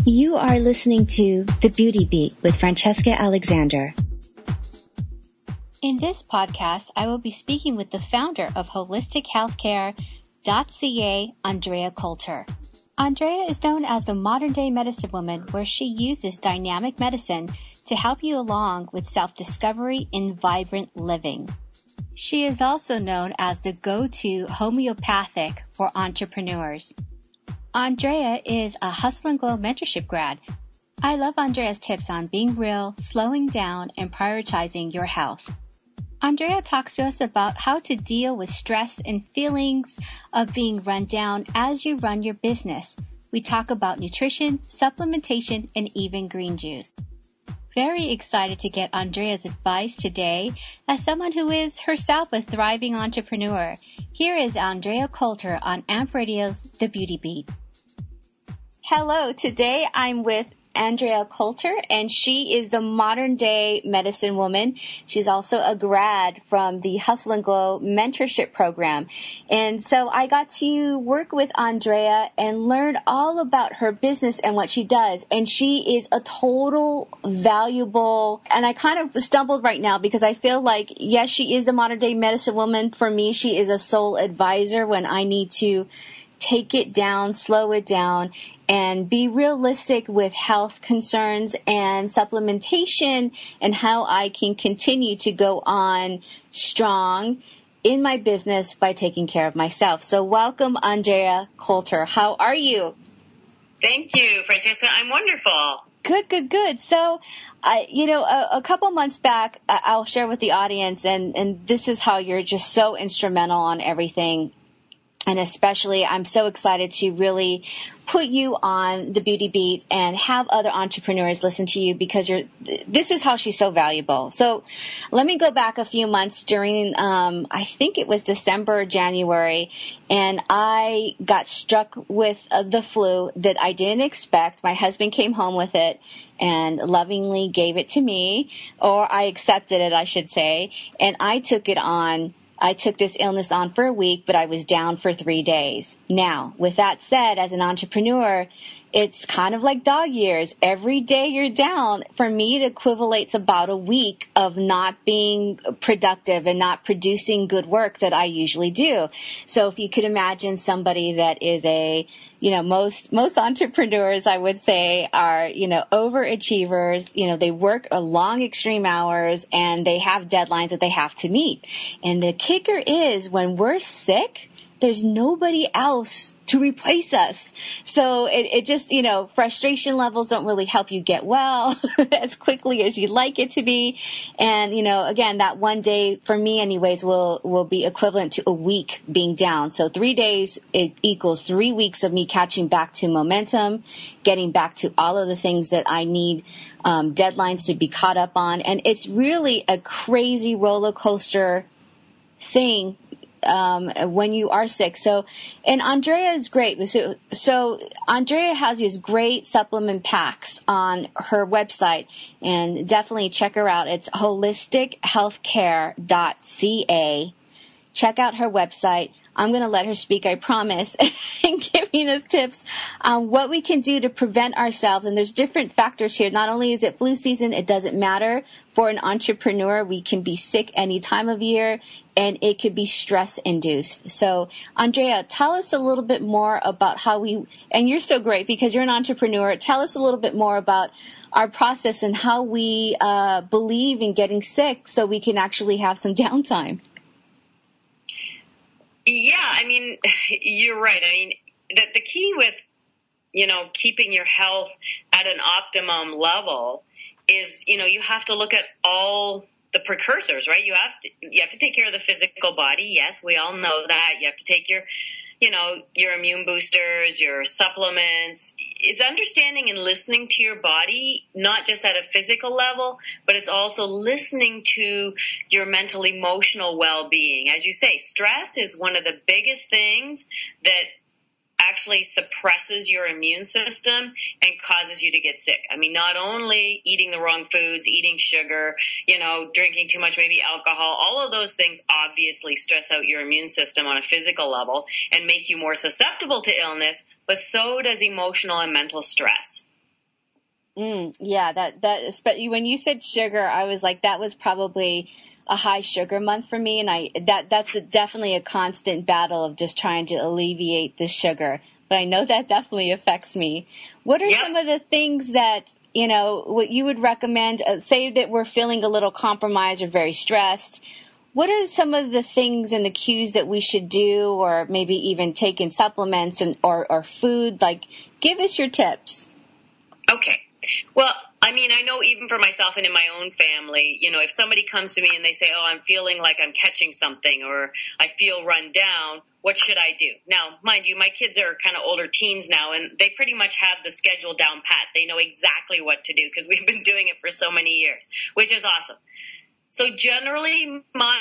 You are listening to The Beauty Beat with Francesca Alexander. In this podcast, I will be speaking with the founder of HolisticHealthcare.ca, Andrea Coulter. Andrea is known as the modern-day medicine woman, where she uses dynamic medicine to help you along with self-discovery in vibrant living. She is also known as the go-to homeopathic for entrepreneurs. Andrea is a Hustle and Glow mentorship grad. I love Andrea's tips on being real, slowing down, and prioritizing your health. Andrea talks to us about how to deal with stress and feelings of being run down as you run your business. We talk about nutrition, supplementation, and even green juice. Very excited to get Andrea's advice today as someone who is herself a thriving entrepreneur. Here is Andrea Coulter on AMP Radio's The Beauty Beat. Hello, today I'm with Andrea Coulter, and she is the modern-day medicine woman. She's also a grad from the Hustle and Glow mentorship program. And so I got to work with Andrea and learn all about her business and what she does. And she is a total valuable, and I kind of stumbled right now because I feel like, yes, she is the modern-day medicine woman. For me, she is a soul advisor when I need to take it down, slow it down, and be realistic with health concerns and supplementation and how I can continue to go on strong in my business by taking care of myself. So welcome, Andrea Coulter. How are you? Thank you, Francesca. I'm wonderful. Good. So, a couple months back, I'll share with the audience, and this is how you're just so instrumental on everything. And especially, I'm so excited to really put you on the Beauty Beat and have other entrepreneurs listen to you because this is how she's so valuable. So let me go back a few months during, I think it was December, January, and I got struck with the flu that I didn't expect. My husband came home with it and lovingly gave it to me, or I accepted it, I should say, and I took it on. I took this illness on for a week, but I was down for 3 days. Now, with that said, as an entrepreneur, it's kind of like dog years. Every day you're down, for me, it equivalates about a week of not being productive and not producing good work that I usually do. So if you could imagine somebody that is most entrepreneurs, I would say, are, overachievers. They work long, extreme hours, and they have deadlines that they have to meet. And the kicker is when we're sick, there's nobody else to replace us. So it just, frustration levels don't really help you get well as quickly as you'd like it to be. And, again, that one day for me anyways will be equivalent to a week being down. So 3 days, it equals 3 weeks of me catching back to momentum, getting back to all of the things that I need, deadlines to be caught up on. And it's really a crazy roller coaster thing when you are sick. So, and Andrea is great. So Andrea has these great supplement packs on her website, and definitely check her out. It's HolisticHealthcare.ca. Check out her website. I'm going to let her speak, I promise, and giving us tips on what we can do to prevent ourselves. And there's different factors here. Not only is it flu season, it doesn't matter. For an entrepreneur, we can be sick any time of year, and it could be stress-induced. So, Andrea, tell us a little bit more about and you're so great because you're an entrepreneur. Tell us a little bit more about our process and how we believe in getting sick so we can actually have some downtime. Yeah, you're right. The key with, keeping your health at an optimum level is, you have to look at all the precursors, right? You have to take care of the physical body. Yes, we all know that. You have to take your immune boosters, your supplements. It's understanding and listening to your body, not just at a physical level, but it's also listening to your mental, emotional well-being. As you say, stress is one of the biggest things that actually suppresses your immune system and causes you to get sick. Not only eating the wrong foods, eating sugar, drinking too much, maybe alcohol, all of those things obviously stress out your immune system on a physical level and make you more susceptible to illness, but so does emotional and mental stress. Yeah, when you said sugar, I was like, that was probably a high sugar month for me, and that's definitely a constant battle of just trying to alleviate the sugar. But I know that definitely affects me. What are some of the things that, what you would recommend, say that we're feeling a little compromised or very stressed? What are some of the things and the cues that we should do, or maybe even take in supplements or food? Like, give us your tips. Okay. Well, I mean, I know even for myself and in my own family, if somebody comes to me and they say, oh, I'm feeling like I'm catching something or I feel run down, what should I do? Now, mind you, my kids are kind of older teens now, and they pretty much have the schedule down pat. They know exactly what to do because we've been doing it for so many years, which is awesome. So generally, my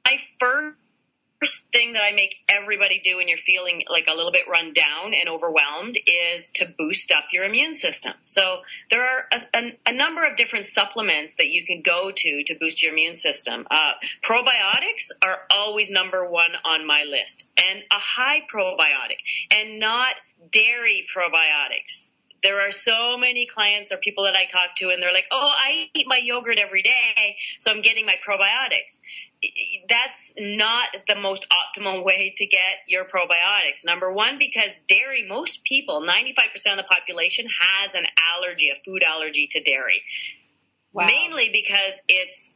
first thing that I make everybody do when you're feeling like a little bit run down and overwhelmed is to boost up your immune system. So there are a number of different supplements that you can go to boost your immune system. Probiotics are always number one on my list, and a high probiotic, and not dairy probiotics. There are so many clients or people that I talk to, and they're like, oh, I eat my yogurt every day, so I'm getting my probiotics. That's not the most optimal way to get your probiotics. Number one, because dairy, most people, 95% of the population has an allergy, a food allergy to dairy. Wow. Mainly because it's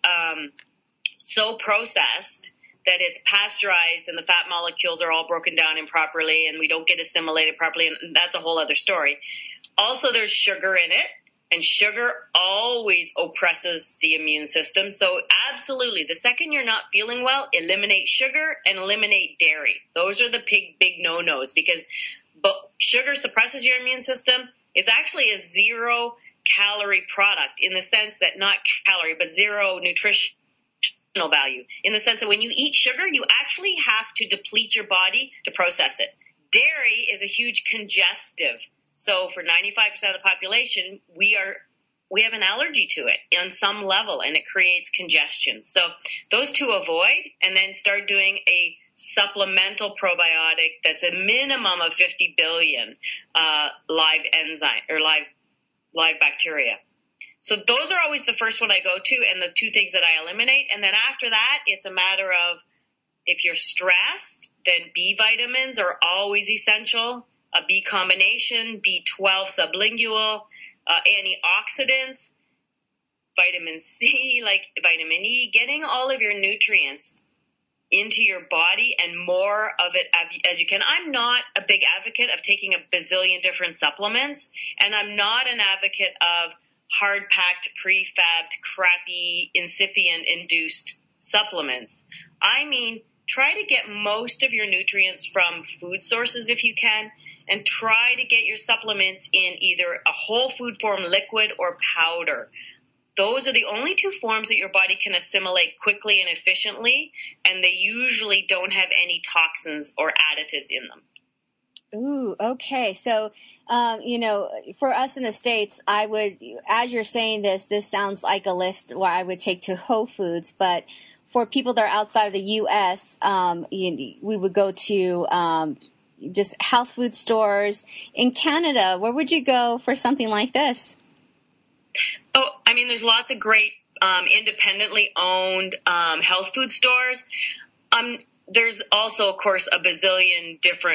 so processed that it's pasteurized and the fat molecules are all broken down improperly and we don't get assimilated properly, and that's a whole other story. Also, there's sugar in it. And sugar always oppresses the immune system. So absolutely, the second you're not feeling well, eliminate sugar and eliminate dairy. Those are the big no-nos, because sugar suppresses your immune system. It's actually a zero-calorie product in the sense that not calorie, but zero nutritional value. In the sense that when you eat sugar, you actually have to deplete your body to process it. Dairy is a huge congestive. So for 95% of the population, we have an allergy to it on some level, and it creates congestion. So those two avoid, and then start doing a supplemental probiotic that's a minimum of 50 billion live enzyme or live bacteria. So those are always the first one I go to, and the two things that I eliminate. And then after that, it's a matter of, if you're stressed, then B vitamins are always essential. A B combination, B12 sublingual, antioxidants, vitamin C, like vitamin E, getting all of your nutrients into your body and more of it as you can. I'm not a big advocate of taking a bazillion different supplements, and I'm not an advocate of hard-packed, prefabbed, crappy, incipient-induced supplements. I mean, try to get most of your nutrients from food sources if you can, and try to get your supplements in either a whole food form, liquid, or powder. Those are the only two forms that your body can assimilate quickly and efficiently, and they usually don't have any toxins or additives in them. Ooh, okay. So, for us in the States, I would, as you're saying this sounds like a list where I would take to Whole Foods, but for people that are outside of the U.S., we would go to just health food stores. In Canada, where would you go for something like this? Oh, I mean, there's lots of great independently owned health food stores. There's also, of course, a bazillion different,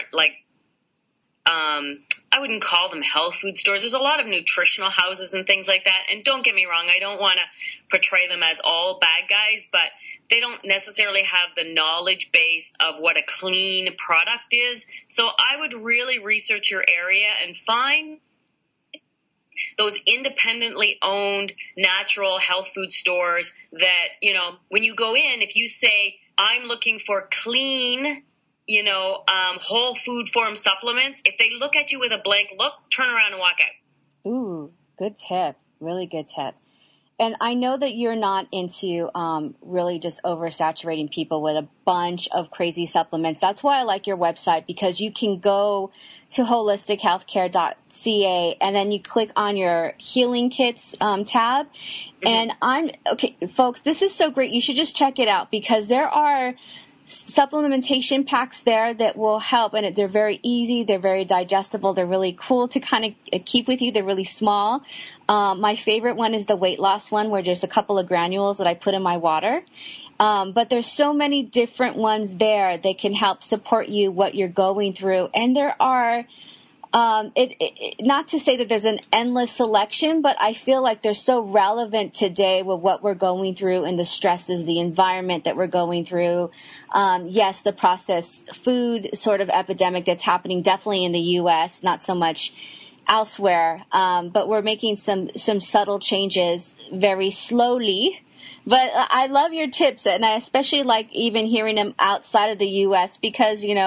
I wouldn't call them health food stores. There's a lot of nutritional houses and things like that. And don't get me wrong, I don't want to portray them as all bad guys, but they don't necessarily have the knowledge base of what a clean product is. So I would really research your area and find those independently owned natural health food stores that, when you go in, if you say, I'm looking for clean, whole food form supplements, if they look at you with a blank look, turn around and walk out. Ooh, good tip. Really good tip. And I know that you're not into really just oversaturating people with a bunch of crazy supplements. That's why I like your website, because you can go to holistichealthcare.ca and then you click on your healing kits tab. Mm-hmm. And folks, this is so great. You should just check it out, because there are supplementation packs there that will help, and they're very easy, they're very digestible, they're really cool to kind of keep with you. They're really small. My favorite one is the weight loss one, where there's a couple of granules that I put in my water. But there's so many different ones there that can help support you what you're going through. And there are, not to say that there's an endless selection, but I feel like they're so relevant today with what we're going through and the stresses, the environment that we're going through. Yes, the processed food sort of epidemic that's happening definitely in the U.S., not so much elsewhere. But we're making some subtle changes very slowly. But I love your tips, and I especially like even hearing them outside of the U.S. because, we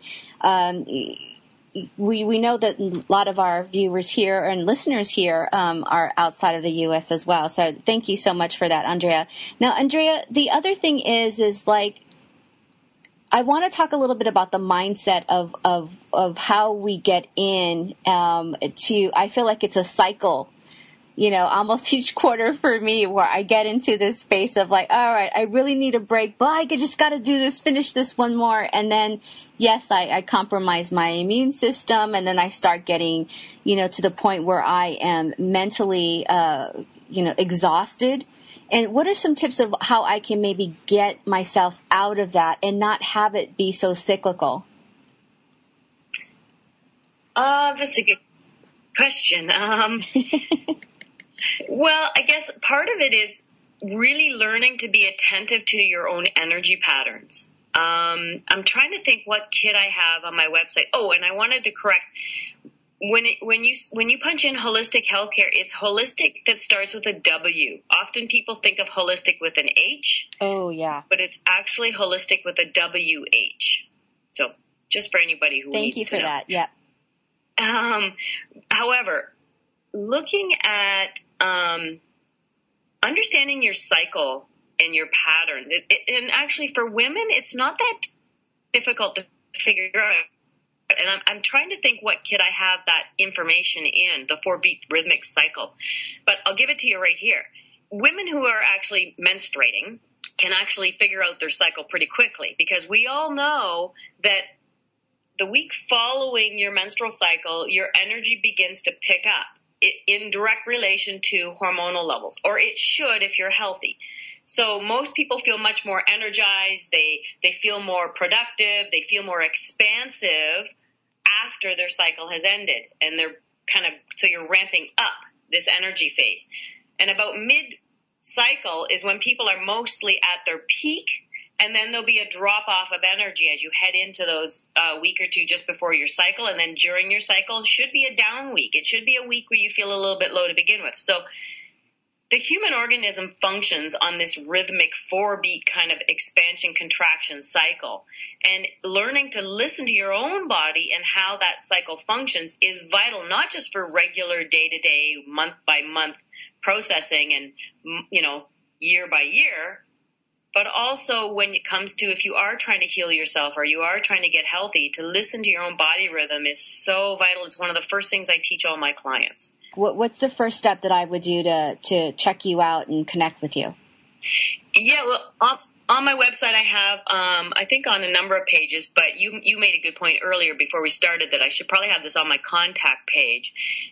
know that a lot of our viewers here and listeners here are outside of the U.S. as well. So thank you so much for that, Andrea. Now, Andrea, the other thing is like, I want to talk a little bit about the mindset of how we get in I feel like it's a cycle, almost each quarter for me, where I get into this space of like, all right, I really need a break, but I just got to do this, finish this one more. And then, yes, I compromise my immune system, and then I start getting, to the point where I am mentally, exhausted. And what are some tips of how I can maybe get myself out of that and not have it be so cyclical? That's a good question. Well, I guess part of it is really learning to be attentive to your own energy patterns. I'm trying to think what kit I have on my website. Oh, and I wanted to correct, when you punch in holistic healthcare, it's holistic that starts with a W. Often people think of holistic with an H. Oh, yeah. But it's actually holistic with a WH. So just for anybody who needs to know. Thank you for that. Yeah. However, looking at understanding your cycle and your patterns, and actually for women, it's not that difficult to figure out. And I'm trying to think what kit I have that information in, the 4-beat rhythmic cycle. But I'll give it to you right here. Women who are actually menstruating can actually figure out their cycle pretty quickly, because we all know that the week following your menstrual cycle, your energy begins to pick up in direct relation to hormonal levels, or it should if you're healthy. So most people feel much more energized. They feel more productive. They feel more expansive after their cycle has ended. And so you're ramping up this energy phase. And about mid-cycle is when people are mostly at their peak. And then there'll be a drop off of energy as you head into those week or two just before your cycle. And then during your cycle should be a down week. It should be a week where you feel a little bit low to begin with. So the human organism functions on this rhythmic 4-beat kind of expansion contraction cycle. And learning to listen to your own body and how that cycle functions is vital, not just for regular day-to-day, month-by-month processing and, year by year, but also when it comes to if you are trying to heal yourself or you are trying to get healthy, to listen to your own body rhythm is so vital. It's one of the first things I teach all my clients. What's the first step that I would do to check you out and connect with you? Yeah, well, on my website I have, I think on a number of pages, but you made a good point earlier before we started that I should probably have this on my contact page,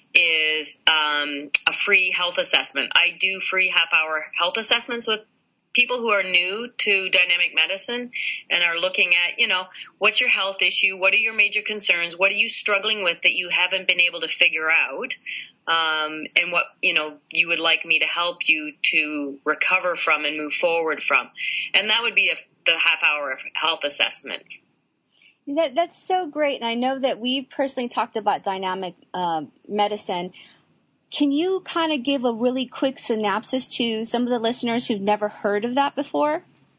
is a free health assessment. I do free half-hour health assessments with people who are new to dynamic medicine and are looking at, what's your health issue? What are your major concerns? What are you struggling with that you haven't been able to figure out? And what, you would like me to help you to recover from and move forward from. And that would be the half-hour health assessment. That's so great. And I know that we've personally talked about dynamic medicine. Can you kind of give a really quick synopsis to some of the listeners who've never heard of that before?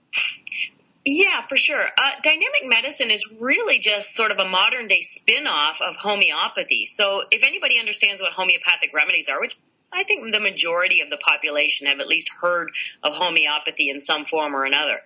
Yeah, for sure. Dynamic medicine is really just sort of a modern day spin-off of homeopathy. So if anybody understands what homeopathic remedies are, which I think the majority of the population have at least heard of homeopathy in some form or another.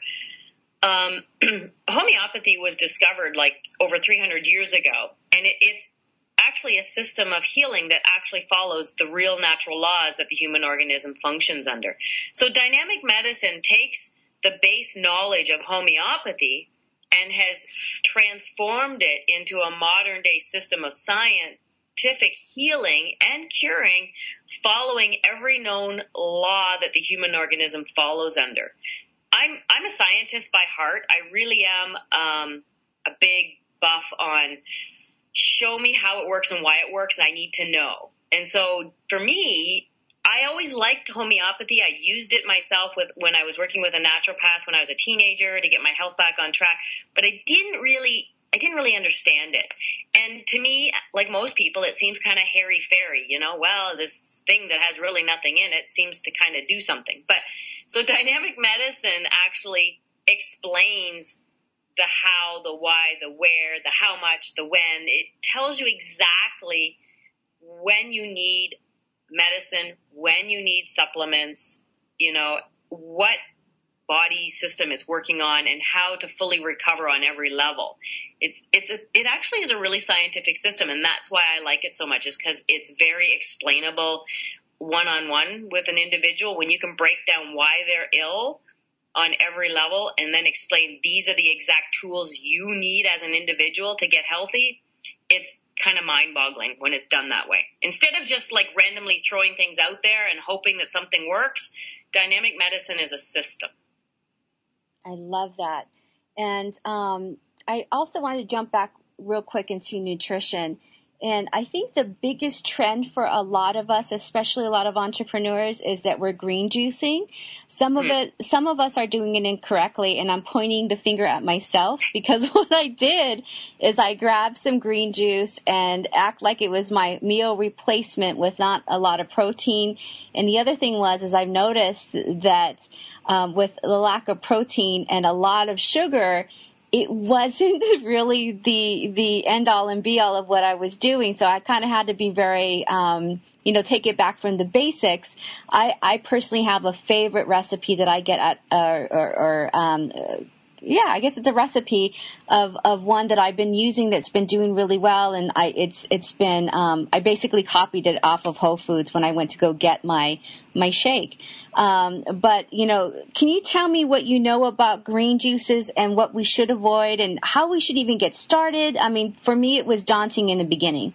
Homeopathy was discovered like over 300 years ago, and it's actually a system of healing that actually follows the real natural laws that the human organism functions under. So dynamic medicine takes the base knowledge of homeopathy and has transformed it into a modern day system of scientific healing and curing, following every known law that the human organism follows under. I'm a scientist by heart. I really am a big buff on show me how it works and why it works. I need to know. And so for me, I always liked homeopathy. I used it myself when I was working with a naturopath when I was a teenager to get my health back on track, but I didn't really understand it. And to me, like most people, it seems kind of hairy-fairy, well, this thing that has really nothing in it seems to kind of do something. But so dynamic medicine actually explains the how, the why, the where, the how much, the when. It tells you exactly when you need medicine, when you need supplements, what body system it's working on, and how to fully recover on every level. It actually is a really scientific system, and that's why I like it so much, is because it's very explainable one-on-one with an individual. When you can break down why they're ill on every level and then explain these are the exact tools you need as an individual to get healthy, it's kind of mind-boggling when it's done that way. Instead of just like randomly throwing things out there and hoping that something works, dynamic medicine is a system. I love that. And I also want to jump back real quick into nutrition. And I think the biggest trend for a lot of us, especially a lot of entrepreneurs, is that we're green juicing. Some of us are doing it incorrectly, and I'm pointing the finger at myself, because what I did is I grabbed some green juice and act like it was my meal replacement with not a lot of protein. And the other thing is I've noticed that with the lack of protein and a lot of sugar, it wasn't really the end all and be all of what I was doing. So I kind of had to be very, take it back from the basics. I personally have a favorite recipe that I get at, I guess it's a recipe of one that I've been using that's been doing really well. And I basically copied it off of Whole Foods when I went to go get my shake. But can you tell me what you know about green juices and what we should avoid and how we should even get started? I mean, for me, it was daunting in the beginning.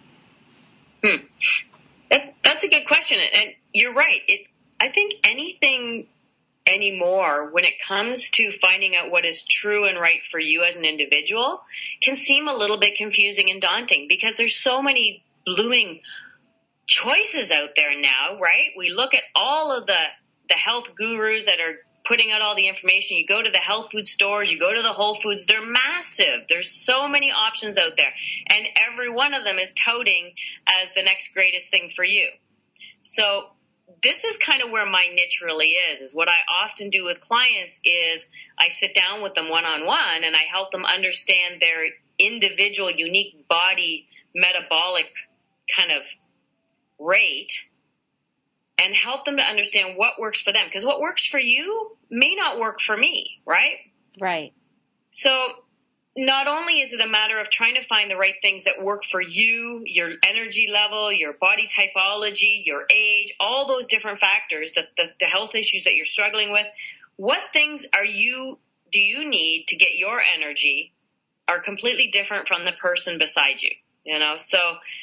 That's a good question. And you're right. I think anything anymore, when it comes to finding out what is true and right for you as an individual, can seem a little bit confusing and daunting, because there's so many blooming choices out there now, right? We look at all of the health gurus that are putting out all the information. You go to the health food stores, you go to the Whole Foods, they're massive. There's so many options out there, and every one of them is touting as the next greatest thing for you. So this is kind of where my niche really is what I often do with clients is I sit down with them one-on-one and I help them understand their individual unique body metabolic kind of rate and help them to understand what works for them. Because what works for you may not work for me, right? Right. So not only is it a matter of trying to find the right things that work for you, your energy level, your body typology, your age, all those different factors, the health issues that you're struggling with, what things do you need to get your energy are completely different from the person beside you, So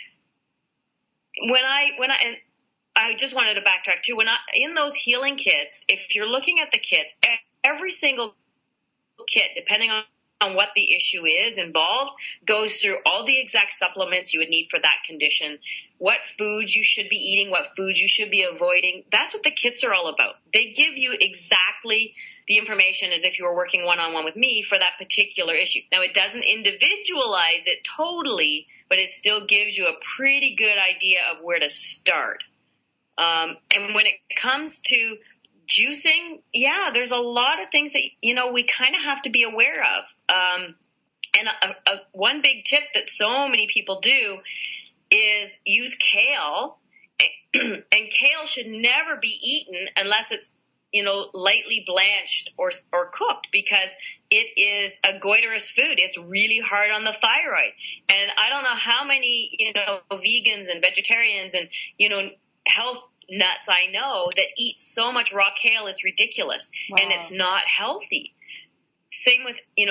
and I just wanted to backtrack too, in those healing kits, if you're looking at the kits, every single kit, depending on what the issue is involved, goes through all the exact supplements you would need for that condition, what foods you should be eating, what foods you should be avoiding. That's what the kits are all about. They give you exactly the information as if you were working one-on-one with me for that particular issue. Now, it doesn't individualize it totally, but it still gives you a pretty good idea of where to start. And when it comes to juicing, there's a lot of things that, we kind of have to be aware of. And one big tip that so many people do is use kale. And kale should never be eaten unless it's, lightly blanched or cooked, because it is a goitrous food. It's really hard on the thyroid. And I don't know how many, vegans and vegetarians and, health nuts I know that eat so much raw kale, it's ridiculous. Wow. And it's not healthy. Same with,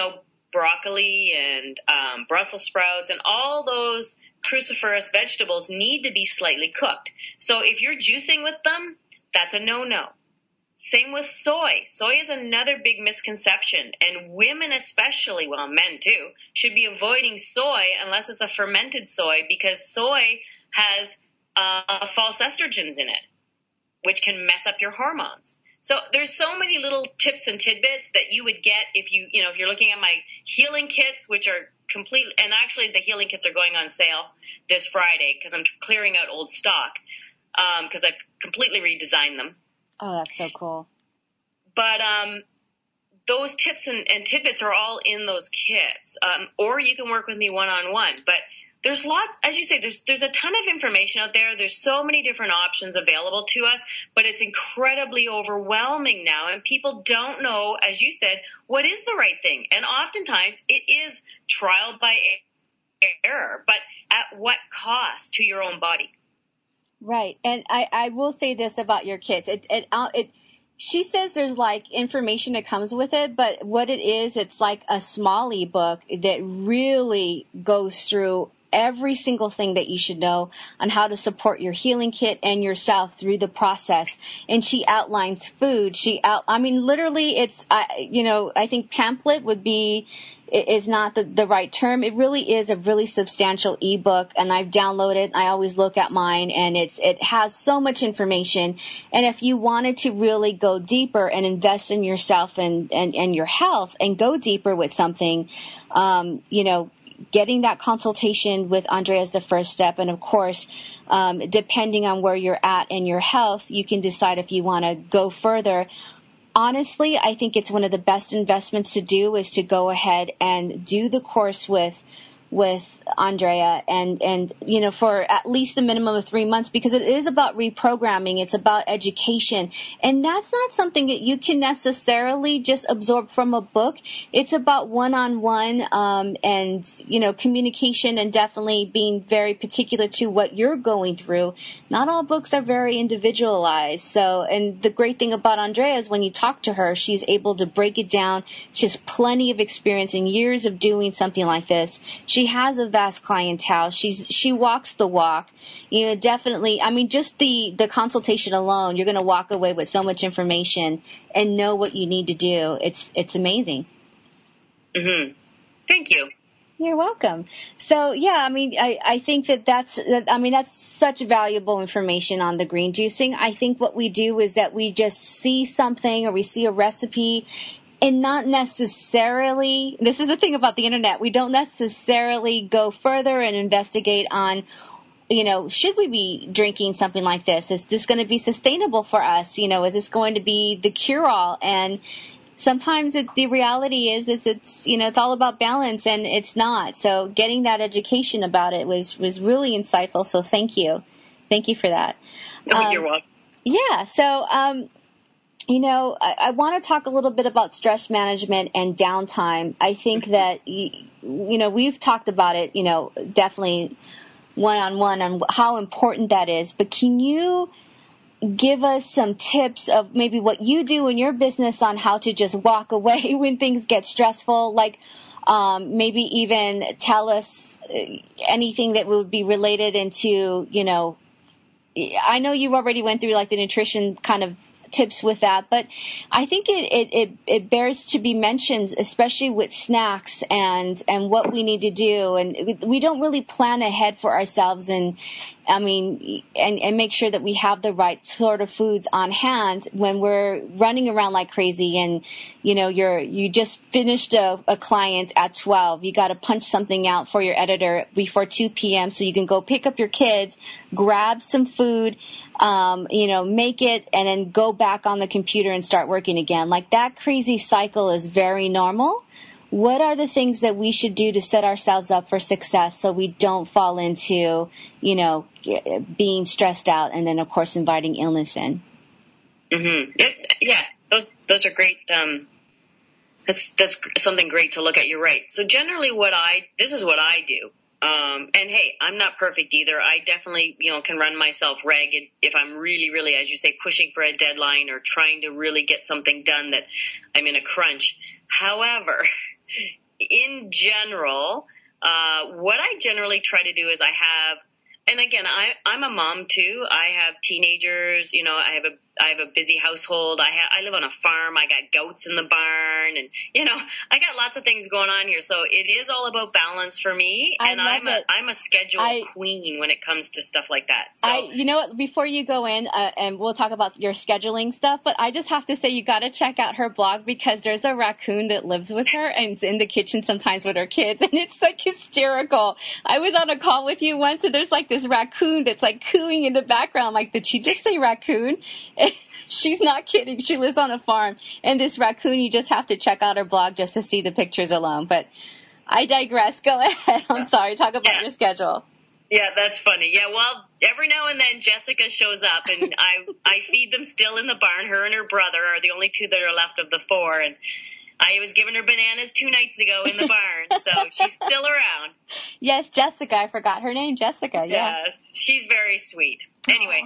broccoli and Brussels sprouts and all those cruciferous vegetables need to be slightly cooked. So if you're juicing with them, that's a no-no. Same with soy. Soy is another big misconception, and women especially, well, men too, should be avoiding soy unless it's a fermented soy, because soy has false estrogens in it, which can mess up your hormones. So there's so many little tips and tidbits that you would get if you're looking at my healing kits, which are complete, and actually the healing kits are going on sale this Friday because I'm clearing out old stock, because I've completely redesigned them. Oh, that's so cool. But those tips and tidbits are all in those kits. Or you can work with me one-on-one. But there's lots, as you say, there's a ton of information out there. There's so many different options available to us, but it's incredibly overwhelming now. And people don't know, as you said, what is the right thing. And oftentimes it is trial by error, but at what cost to your own body? Right. And I will say this about your kits. She says there's like information that comes with it, but what it is, it's like a small ebook that really goes through every single thing that you should know on how to support your healing kit and yourself through the process. And she outlines food. Literally I think pamphlet is not the right term. It really is a really substantial ebook, and I've downloaded. I always look at mine, and it has so much information. And if you wanted to really go deeper and invest in yourself and your health and go deeper with something, getting that consultation with Andrea is the first step. And of course, depending on where you're at in your health, you can decide if you want to go further. Honestly, I think it's one of the best investments to do is to go ahead and do the course with Andrea and for at least a minimum of 3 months, because it is about reprogramming. It's about education. And that's not something that you can necessarily just absorb from a book. It's about one-on-one, and communication, and definitely being very particular to what you're going through. Not all books are very individualized. So, and the great thing about Andrea is when you talk to her, she's able to break it down. She has plenty of experience and years of doing something like this. She has a vast clientele. She walks the walk. Definitely. Just the consultation alone, you're going to walk away with so much information and know what you need to do. It's amazing. Mm-hmm. Thank you. You're welcome. So yeah, I think that's such valuable information on the green juicing. I think what we do is that we just see something or we see a recipe, and not necessarily, this is the thing about the internet, we don't necessarily go further and investigate on, should we be drinking something like this? Is this going to be sustainable for us? Is this going to be the cure-all? And sometimes the reality is it's all about balance, and it's not. So getting that education about it was really insightful. So thank you. Thank you for that. You're welcome. Yeah. So, I want to talk a little bit about stress management and downtime. I think that, we've talked about it, definitely one-on-one on how important that is. But can you give us some tips of maybe what you do in your business on how to just walk away when things get stressful? Like, maybe even tell us anything that would be related into, I know you already went through like the nutrition kind of tips with that, but I think it bears to be mentioned, especially with snacks and what we need to do. And we don't really plan ahead for ourselves and make sure that we have the right sort of foods on hand when we're running around like crazy. And, you just finished a client at 12. You got to punch something out for your editor before 2 p.m. so you can go pick up your kids, grab some food, make it, and then go back on the computer and start working again. Like that crazy cycle is very normal. What are the things that we should do to set ourselves up for success so we don't fall into, being stressed out and then, of course, inviting illness in? Mm-hmm. Yeah, those are great. That's something great to look at. You're right. So generally this is what I do. And hey, I'm not perfect either. I definitely, can run myself ragged if I'm really, really, as you say, pushing for a deadline or trying to really get something done that I'm in a crunch. However, in general, what I generally try to do is and again, I'm a mom too. I have teenagers, I have a busy household. I live on a farm. I got goats in the barn, and I got lots of things going on here. So it is all about balance for me. And I'm a schedule queen when it comes to stuff like that. So before you go in, and we'll talk about your scheduling stuff, but I just have to say you got to check out her blog, because there's a raccoon that lives with her and is in the kitchen sometimes with her kids, and it's like hysterical. I was on a call with you once, and there's like this raccoon that's like cooing in the background. I'm like, did she just say raccoon? She's not kidding. She lives on a farm. And this raccoon, you just have to check out her blog just to see the pictures alone. But I digress. Go ahead. I'm sorry. Talk about your schedule. Yeah, that's funny. Yeah, well, every now and then Jessica shows up, and I feed them still in the barn. Her and her brother are the only two that are left of the four. And I was giving her bananas 2 nights ago in the barn, so she's still around. Yes, Jessica. I forgot her name, Jessica. Yeah. Yes, she's very sweet. Anyway,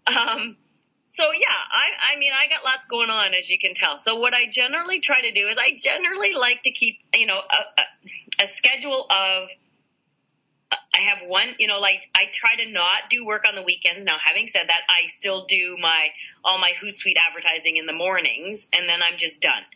so yeah, I got lots going on, as you can tell. So what I generally try to do is I generally like to keep, a schedule of, I have one, I try to not do work on the weekends. Now, having said that, I still do all my Hootsuite advertising in the mornings, and then I'm just done.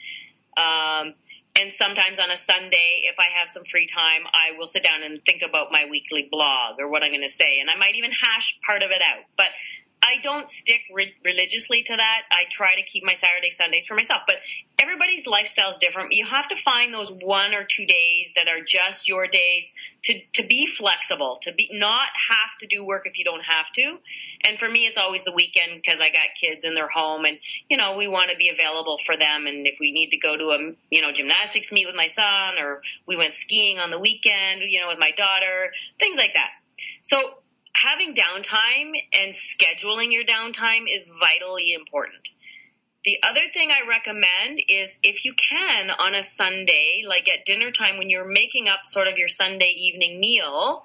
And sometimes on a Sunday, if I have some free time, I will sit down and think about my weekly blog or what I'm going to say. And I might even hash part of it out. But I don't stick religiously to that. I try to keep my Saturday, Sundays for myself. But everybody's lifestyle is different. You have to find those 1 or 2 days that are just your days to be flexible, to not have to do work if you don't have to. And for me, it's always the weekend, because I got kids and they're home, and, we want to be available for them. And if we need to go to a, gymnastics meet with my son, or we went skiing on the weekend, with my daughter, things like that. So having downtime and scheduling your downtime is vitally important. The other thing I recommend is, if you can, on a Sunday, like at dinner time when you're making up sort of your Sunday evening meal,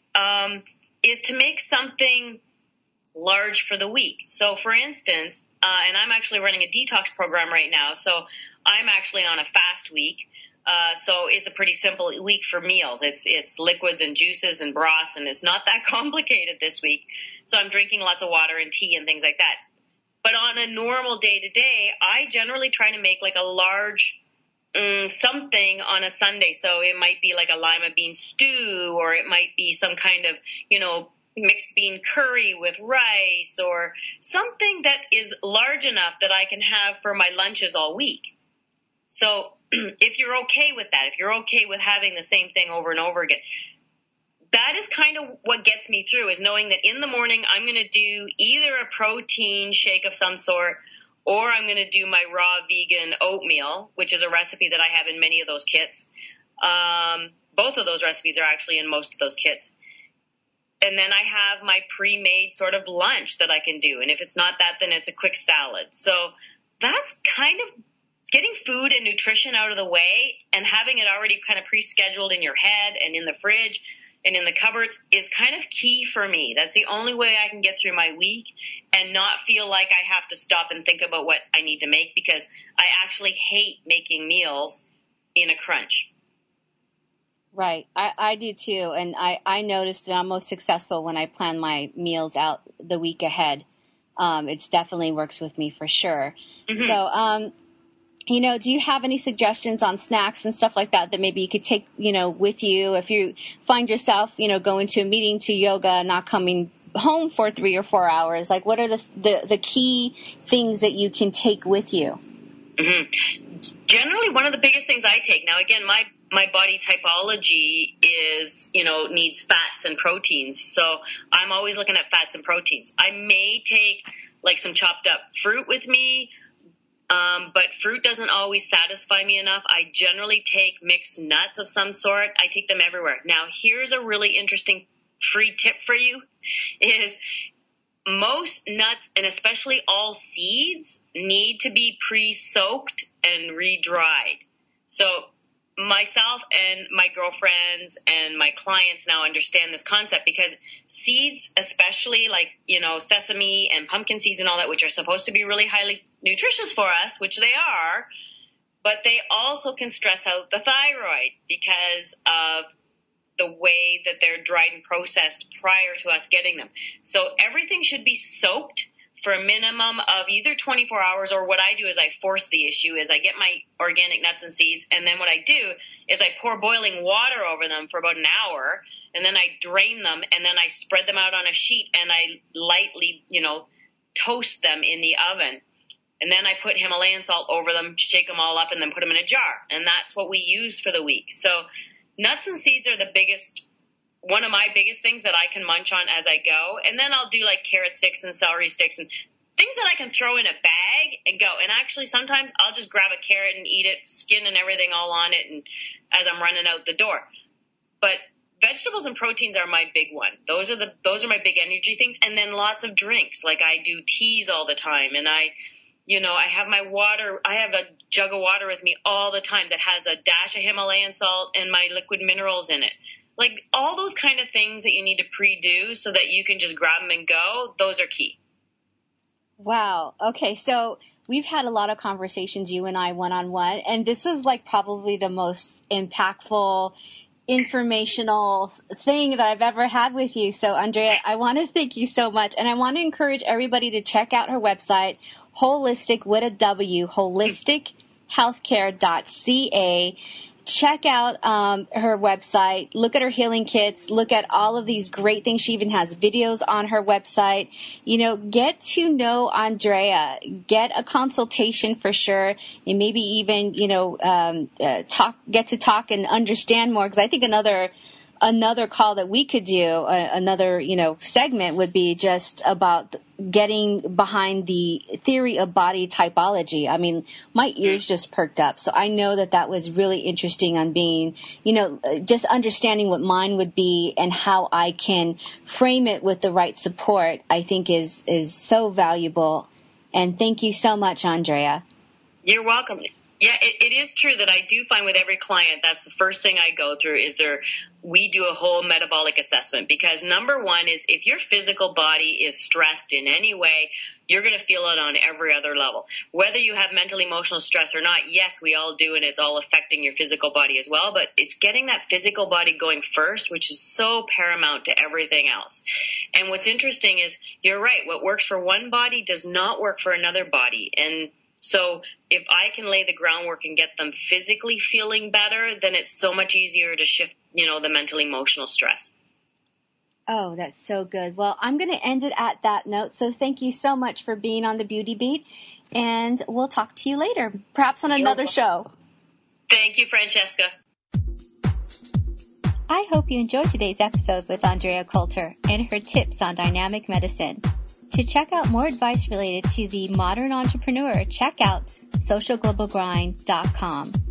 is to make something large for the week. So for instance, and I'm actually running a detox program right now, so I'm actually on a fast week. So it's a pretty simple week for meals. It's liquids and juices and broths, and it's not that complicated this week. So I'm drinking lots of water and tea and things like that. But on a normal day-to-day, I generally try to make like a large something on a Sunday. So it might be like a lima bean stew, or it might be some kind of, mixed bean curry with rice, or something that is large enough that I can have for my lunches all week. So if you're okay with that, if you're okay with having the same thing over and over again, that is kind of what gets me through, is knowing that in the morning I'm going to do either a protein shake of some sort, or I'm going to do my raw vegan oatmeal, which is a recipe that I have in many of those kits. Both of those recipes are actually in most of those kits. And then I have my pre-made sort of lunch that I can do. And if it's not that, then it's a quick salad. So that's kind of getting food and nutrition out of the way, and having it already kind of pre-scheduled in your head and in the fridge and in the cupboards is kind of key for me. That's the only way I can get through my week and not feel like I have to stop and think about what I need to make, because I actually hate making meals in a crunch. Right. I do too. And I noticed that I'm most successful when I plan my meals out the week ahead. It definitely works with me for sure. Mm-hmm. So, do you have any suggestions on snacks and stuff like that maybe you could take, with you if you find yourself, going to a meeting, to yoga, not coming home for 3 or 4 hours? Like, what are the key things that you can take with you? Mm-hmm. Generally, one of the biggest things I take now, again, my body typology is, needs fats and proteins. So I'm always looking at fats and proteins. I may take like some chopped up fruit with me. But fruit doesn't always satisfy me enough. I generally take mixed nuts of some sort. I take them everywhere. Now, here's a really interesting free tip for you, is most nuts, and especially all seeds, need to be pre-soaked and re-dried. So myself and my girlfriends and my clients now understand this concept, because seeds, especially like, sesame and pumpkin seeds and all that, which are supposed to be really highly nutritious for us, which they are, but they also can stress out the thyroid because of the way that they're dried and processed prior to us getting them. So everything should be soaked for a minimum of either 24 hours, or what I do is I force the issue is I get my organic nuts and seeds, and then what I do is I pour boiling water over them for about an hour, and then I drain them, and then I spread them out on a sheet, and I lightly, toast them in the oven. And then I put Himalayan salt over them, shake them all up, and then put them in a jar. And that's what we use for the week. So nuts and seeds are one of my biggest things that I can munch on as I go. And then I'll do like carrot sticks and celery sticks and things that I can throw in a bag and go. And actually sometimes I'll just grab a carrot and eat it, skin and everything all on it, and as I'm running out the door. But vegetables and proteins are my big one. Those are my big energy things. And then lots of drinks. Like I do teas all the time, and I have my water. I have a jug of water with me all the time that has a dash of Himalayan salt and my liquid minerals in it. Like all those kind of things that you need to pre-do so that you can just grab them and go, those are key. Wow. Okay. So we've had a lot of conversations, you and I, one-on-one, and this was like probably the most impactful, informational thing that I've ever had with you. So Andrea, I want to thank you so much. And I want to encourage everybody to check out her website, Wholistic with a W, holistichealthcare.ca. Check out her website. Look at her healing kits. Look at all of these great things. She even has videos on her website. Get to know Andrea. Get a consultation for sure, and maybe even get to talk and understand more. Because I think another call that we could do, another segment would be just about getting behind the theory of body typology. I mean, my ears just perked up. So I know that was really interesting on being, just understanding what mine would be and how I can frame it with the right support, I think is so valuable. And thank you so much, Andrea. You're welcome. Yeah, it is true that I do find with every client, that's the first thing I go through is we do a whole metabolic assessment, because number one is if your physical body is stressed in any way, you're going to feel it on every other level. Whether you have mental, emotional stress or not, yes, we all do, and it's all affecting your physical body as well, but it's getting that physical body going first, which is so paramount to everything else. And what's interesting is, you're right, what works for one body does not work for another body. And so if I can lay the groundwork and get them physically feeling better, then it's so much easier to shift, the mental, emotional stress. Oh, that's so good. Well, I'm going to end it at that note. So thank you so much for being on the Beauty Beat, and we'll talk to you later, perhaps on another show. Thank you, Francesca. I hope you enjoyed today's episode with Andrea Coulter and her tips on dynamic medicine. To check out more advice related to the modern entrepreneur, check out socialglobalgrind.com.